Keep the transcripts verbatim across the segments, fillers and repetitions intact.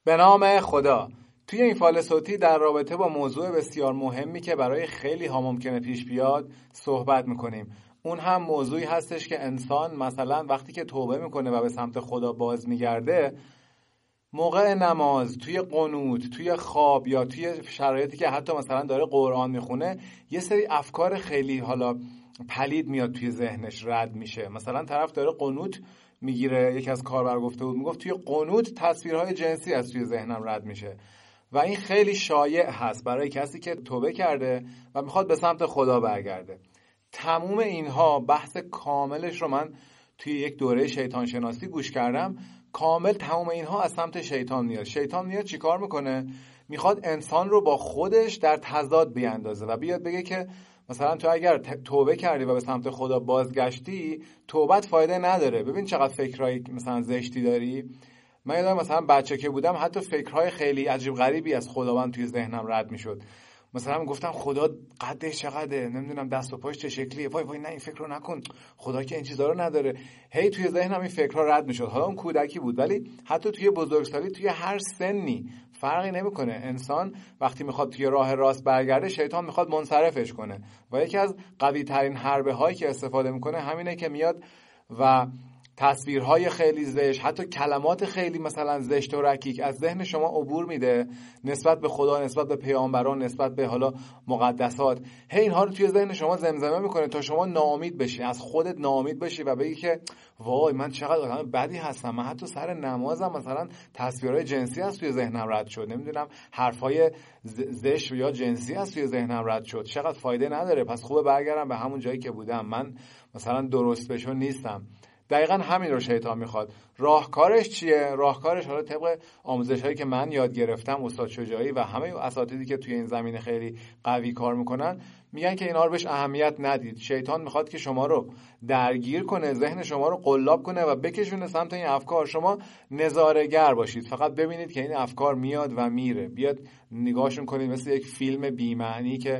به نام خدا. توی این فایل صوتی در رابطه با موضوع بسیار مهمی که برای خیلی ها ممکنه پیش بیاد صحبت میکنیم. اون هم موضوعی هستش که انسان مثلا وقتی که توبه میکنه و به سمت خدا باز میگرده، موقع نماز، توی قنوت، توی خواب یا توی شرایطی که حتی مثلا داره قرآن میخونه، یه سری افکار خیلی حالا پلید میاد توی ذهنش، رد میشه. مثلا طرف داره قنوت میگیره، یکی از کاربر گفته بود، میگفت توی قنوت تصویرهای جنسی از توی ذهنم رد میشه و این خیلی شایع هست برای کسی که توبه کرده و میخواد به سمت خدا برگرده. تموم اینها بحث کاملش رو من توی یک دوره شیطان شناسی گوش کردم. کامل تمام اینها از سمت شیطان میاد. شیطان میاد چی کار میکنه؟ میخواد انسان رو با خودش در تضاد بیاندازه و بیاد بگه که مثلا تو اگر توبه کردی و به سمت خدا بازگشتی، توبت فایده نداره. ببین چقدر فکرهای مثلا زشتی داری. من یادم مثلا بچه که بودم حتی فکرهای خیلی عجیب غریبی از خداوند توی ذهنم رد میشد. مثلا میگفتم خدا قدش چقدره، نمیدونم دست و پاش چه شکلیه، وای وای نه این فکر رو نکن، خدا که این چیزا رو نداره. هی توی ذهنم این فکرها رد میشد. حالا اون کودکی بود، ولی حتی توی بزرگسالی، توی هر سنی فرقی نمیکنه. انسان وقتی میخواد توی راه راست برگرده، شیطان میخواد منصرفش کنه و یکی از قوی ترین حربه هایی که استفاده میکنه همینه که میاد و تصویرهای خیلی زشت، حتی کلمات خیلی مثلا زشت و رکیک از ذهن شما عبور میده نسبت به خدا، نسبت به پیامبران، نسبت به حالا مقدسات. هی اینها رو توی ذهن شما زمزمه میکنه تا شما ناامید بشی، از خودت ناامید بشی و بگی که وای من چقدر آدم بدی هستم. من حتی سر نمازم مثلا تصویرهای جنسی از توی ذهنم رد شد، نمیدونم حرفای زشت یا جنسی از توی ذهنم رد شد. چقدر فایده نداره، پس خوبه برگردم به همون جایی که بودم. من مثلا درست بشو نیستم. دقیقا همین رو شیطان میخواد. راهکارش چیه؟ راهکارش حالا طبق آموزش هایی که من یاد گرفتم، استاد شجاعی و همه اساتیدی که توی این زمینه خیلی قوی کار میکنن، میگن که اینا رو بهش اهمیت ندید. شیطان میخواد که شما رو درگیر کنه، ذهن شما رو قلاب کنه و بکشونه سمت این افکار. شما نظاره‌گر باشید، فقط ببینید که این افکار میاد و میره. بیاد نگاهشون کنید مثل یک فیلم بی‌معنی که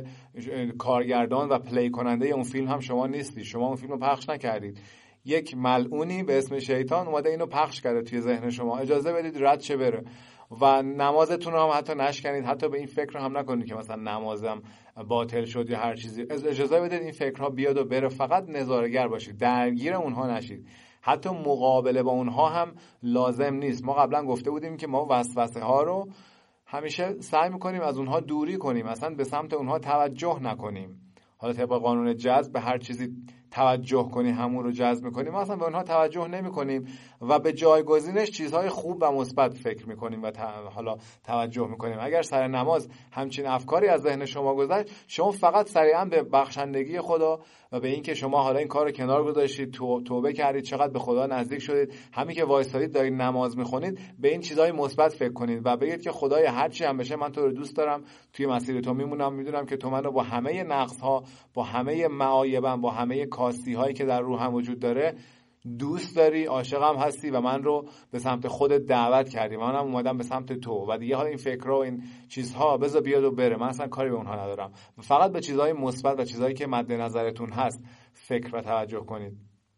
کارگردان و پلی کننده اون فیلم هم شما نیستی، شما اون فیلم رو پخش نکردید. یک ملعونی به اسم شیطان اومده اینو پخش کرده توی ذهن شما. اجازه بدید رد شه بره و نمازتون رو هم حتی نشکنید. حتی به این فکر هم نکنید که مثلا نمازم باطل شد یا هر چیزی. اجازه بدید این فکرها بیاد و بره. فقط نظاره‌گر باشید، درگیر اونها نشید. حتی مقابله با اونها هم لازم نیست. ما قبلا گفته بودیم که ما وسوسه ها رو همیشه سعی میکنیم از اونها دوری کنیم، اصلا به سمت اونها توجه نکنیم. حالا طبق قانون جذب به هر چیزی توجه کنی همون رو جذب میکنیم. ما اصلا به اونها توجه نمی کنیم و به جایگزینش چیزهای خوب و مثبت فکر میکنیم و حالا توجه میکنیم. اگر سر نماز همچین افکاری از ذهن شما گذشت، شما فقط سریعا به بخشندگی خدا و به این که شما حالا این کار رو کنار گذاشتید، تو، توبه کردید، چقدر به خدا نزدیک شدید، همین که وایسادید دارید نماز میخونید، به این چیزهای مثبت فکر کنید و بگید که خدای هر چی هم بشه من تو رو دوست دارم، توی مسیر تو میمونم، میدونم که تو منو با همه نقص‌ها، با همه معایبم، با همه کاستی هایی که در روحم وجود داره دوست داری، عاشقم هستی و من رو به سمت خودت دعوت کردی. منم اومدم به سمت تو و دیگه حالا این فکرها و این چیزها بذار بیاد و بره. من اصلا کاری به اونها ندارم. فقط به چیزهای مثبت و چیزهایی که مد نظرتون هست فکر و توجه کنید.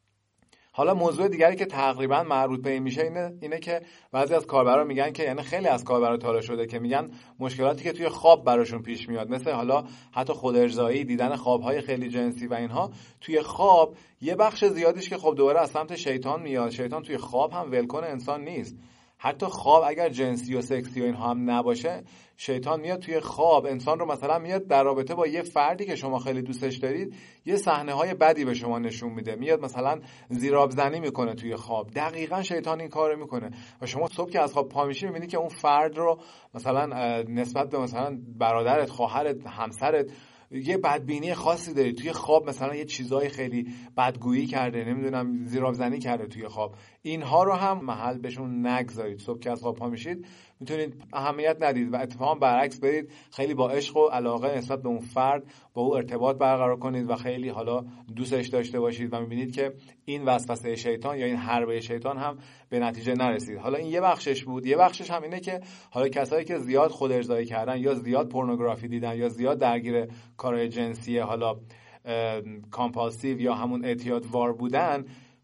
حالا موضوع دیگری که تقریبا مربوط به این میشه اینه, اینه که بعضی از کاربرا میگن که، یعنی خیلی از کاربرا تالا شده که میگن مشکلاتی که توی خواب براشون پیش میاد، مثل حالا حتی خود ارضایی، دیدن خوابهای خیلی جنسی و اینها، توی خواب یه بخش زیادیش که خب دوباره از سمت شیطان میاد. شیطان توی خواب هم ولکن انسان نیست. حتی خواب اگر جنسی و سکسی و اینها هم نباشه، شیطان میاد توی خواب انسان رو مثلا میاد در رابطه با یه فردی که شما خیلی دوستش دارید یه صحنه های بدی به شما نشون میده، میاد مثلا زیراب زنی میکنه توی خواب. دقیقاً شیطان این کارو میکنه و شما صبح که از خواب پا میشی میبینی که اون فرد رو مثلا نسبت به مثلا برادرت، خواهرت، همسرت یه بدبینی خاصی داری. توی خواب مثلا یه چیزای خیلی بدگویی کرده، نمیدونم زیراب زنی کرده توی خواب. اینها رو هم محل بهشون نگذارید. صبح که از خواب پا میشید میتونید اهمیت ندید و اتفاقا برعکس برید خیلی با عشق و علاقه نسبت به اون فرد با او ارتباط برقرار کنید و خیلی حالا دوستش داشته باشید و میبینید که این وسوسه شیطان یا این حربه شیطان هم به نتیجه نرسید. حالا این یه بخشش بود. یه بخشش هم اینه که حالا کسایی که زیاد خود ارضایی کردن یا زیاد پورنوگرافی دیدن یا زیاد درگیر کارهای جنسی حالا کامپالسیو یا همون اعتیادوار بودن،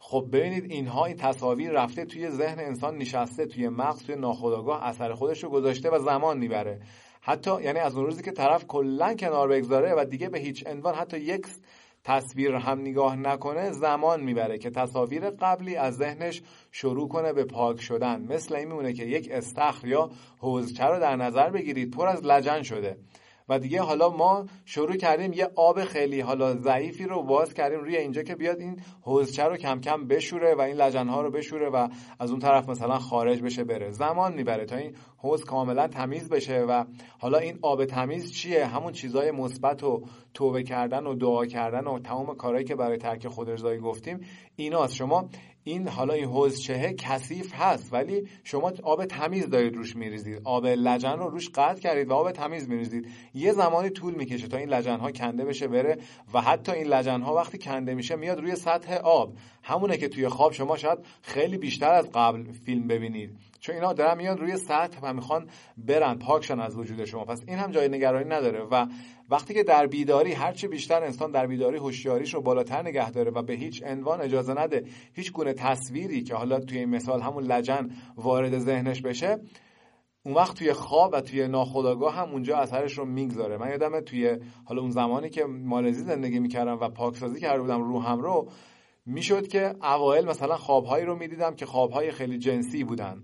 خب ببینید اینها، این تصاویر رفته توی ذهن انسان نشسته، توی مغز، توی ناخودآگاه اثر خودش رو گذاشته و زمان میبره. حتی یعنی از اون روزی که طرف کلا کنار بگذاره و دیگه به هیچ عنوان حتی یک تصویر هم نگاه نکنه، زمان میبره که تصاویر قبلی از ذهنش شروع کنه به پاک شدن. مثل این میمونه که یک استخر یا حوضچه رو در نظر بگیرید پر از لجن شده و دیگه حالا ما شروع کردیم یه آب خیلی حالا ضعیفی رو باز کردیم روی اینجا که بیاد این حوضچه رو کم کم بشوره و این لجن‌ها رو بشوره و از اون طرف مثلا خارج بشه بره. زمان میبره تا این حوض کاملا تمیز بشه. و حالا این آب تمیز چیه؟ همون چیزای مثبت و توبه کردن و دعا کردن و تمام کارهایی که برای ترک خودارضایی گفتیم ایناست. شما این حالا این حوضچه کثیف هست ولی شما آب تمیز دارید روش میریزید، آب لجن رو روش قطع کردید و آب تمیز میریزید. یه زمانی طول میکشه تا این لجن ها کنده بشه بره و حتی این لجن ها وقتی کنده میشه میاد روی سطح آب. همونه که توی خواب شما شاید خیلی بیشتر از قبل فیلم ببینید، چون اینا دارن میان روی سطح و میخوان برن پاکشن از وجود شما. پس این هم جای نگرانی نداره. و وقتی که در بیداری، هرچی بیشتر انسان در بیداری هوشیاریش رو بالاتر نگه داره و به هیچ عنوان اجازه نده هیچ گونه تصویری که حالا توی این مثال همون لجن وارد ذهنش بشه، اون وقت توی خواب و توی ناخودآگاه هم اونجا اثرش رو میگذاره. من یادمه توی حالا اون زمانی که مالزی زندگی میکردم و پاکسازی کرده بودم روحم رو، میشد که اوایل مثلا خوابهایی رو میدیدم که خوابهای خیلی جنسی بودن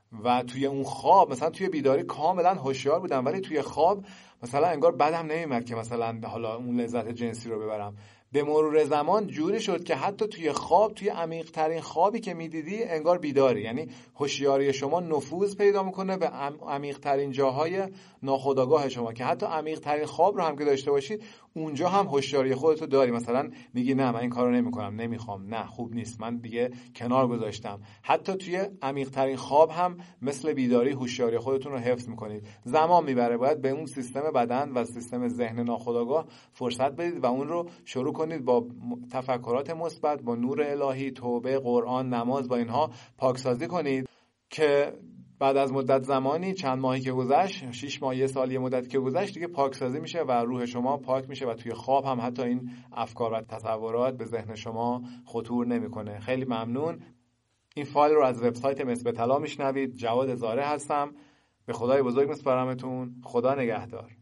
و توی اون خواب مثلا توی بیداری کاملا هوشیار بودم ولی توی خواب مثلا انگار بدم نمیاد که مثلا حالا اون لذت جنسی رو ببرم. به مرور زمان جوری شد که حتی توی خواب، توی عمیق ترین خوابی که میدیدی انگار بیداری، یعنی هوشیاری شما نفوذ پیدا میکنه به عمیق ترین جاهای ناخودآگاه شما که حتی عمیق ترین خواب رو هم که داشته باشید اونجا هم هوشیاری خودتو داری. مثلا میگی نه من این کارو نمیکنم، نمیخوام، نه خوب نیست، من دیگه کنار گذاشتم. حتی توی عمیق ترین خواب هم مثل بیداری هوشیاری خودتون رو حفظ میکنید. زمان میبره، باید به اون سیستم بدن و سیستم ذهن ناخودآگاه فرصت بدید و اون رو شروع کنید با تفکرات مثبت، با نور الهی، توبه، قرآن، نماز، با اینها پاکسازی کنید که بعد از مدت زمانی، چند ماهی که گذشت، شش ماه، یه سال، یه مدت که گذشت، دیگه پاکسازی میشه و روح شما پاک میشه و توی خواب هم حتی این افکار و تصورات به ذهن شما خطور نمیکنه. خیلی ممنون. این فایل رو از وبسایت مس به طلا میشنوید. جواد زاره هستم. به خدای بزرگ میسپارمتون. خدا نگهدار.